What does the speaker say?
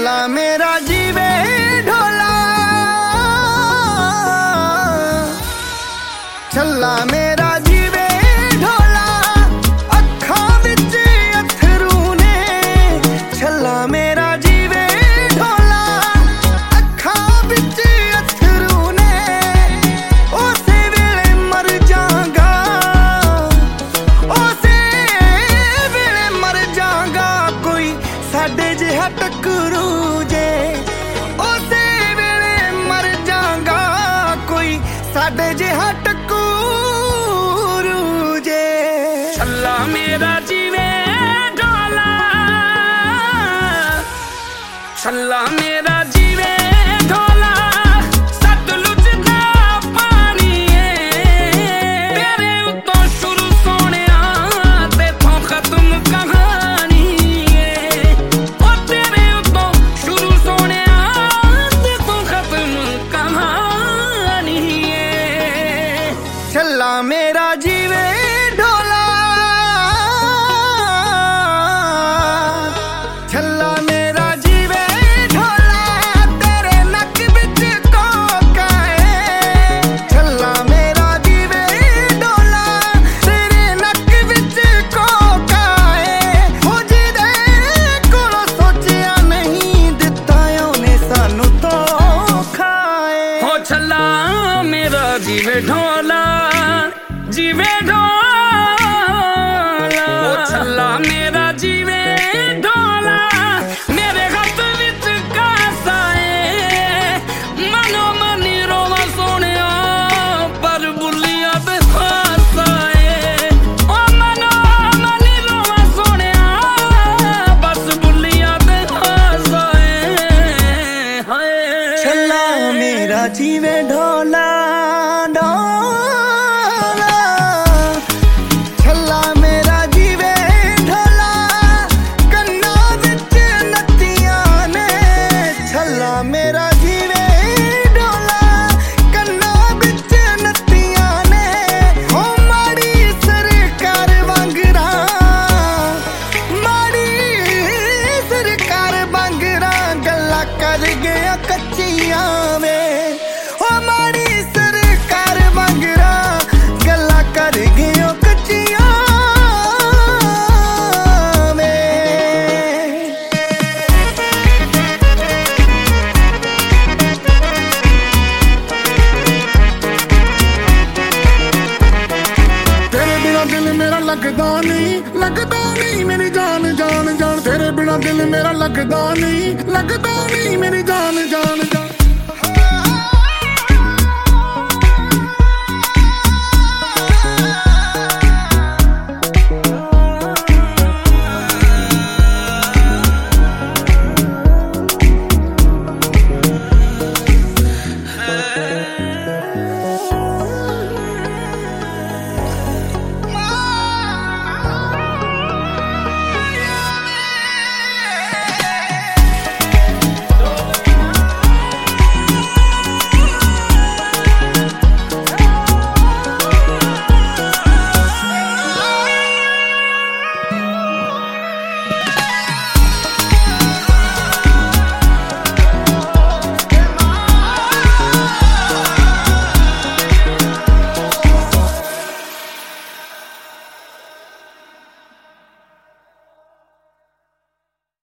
छल्ला मेरा जीवे ढोला, छल्ला मेरा जीवे ढोला, अखां विच अथरू ने। छल्ला मेरा जीवे ढोला, अखां विच अथरू ने। उसे वेले मर जांगा, उसे वेले मर जांगा, कोई साडे जिहा टकरू जे। उसे वेले मर जांगा, कोई साडे जिहा टकरू जे। छल्ला मेरा जीवे ढोला, छल्ला मेरा जीवे ढोला, सतलुज दा पानी है। तेरे उत्तों शुरू सोहणिया, तेथों खत्म कहानी है। ओ तेरे उत्तों शुरू सोहणिया, तेथों खत्म कहानी है। छल्ला मेरा जीवे ढोला, छल्ला मेरा जीवे ढोला, तेरे नक विच कोका है। छल्ला मेरा जीवे ढोला, तेरे नक विच कोका है। हो जिहदे कोलों सोचिया नहीं, दित्ता ओहने सानू धोखा है। हो छल्ला मेरा जीवे ढोला, जीवे ढोला। ओ छल्ला मेरा जीवे ढोला, मेरे हाथ विच कासा है। मनो मनी रोवा सोहणिया, पर बुलिया ते हासा है। ओ मनो मनी रोवा सोहणिया, बस बुलिया ते हासा है। हाय छल्ला मेरा जीवे ढोला, ढोला। छल्ला मेरा जीवे ढोला, कन्ना विच नत्तियां ने। छल्ला मेरा जीवे ढोला, कन्ना विच नत्तियां ने। हो माड़ी सरकार वांगरा, माड़ी सरकार वांगरा, गल्लां कर गया कच्चियां वे। हो माड़ी सरकार वांगरा, गल्लां कर गया कच्चियां वे। तेरे बिना दिल मेरा लगदा नहीं मेरी जान जान जान। तेरे बिना दिल मेरा लगदा नहीं मेरी जान जान जान।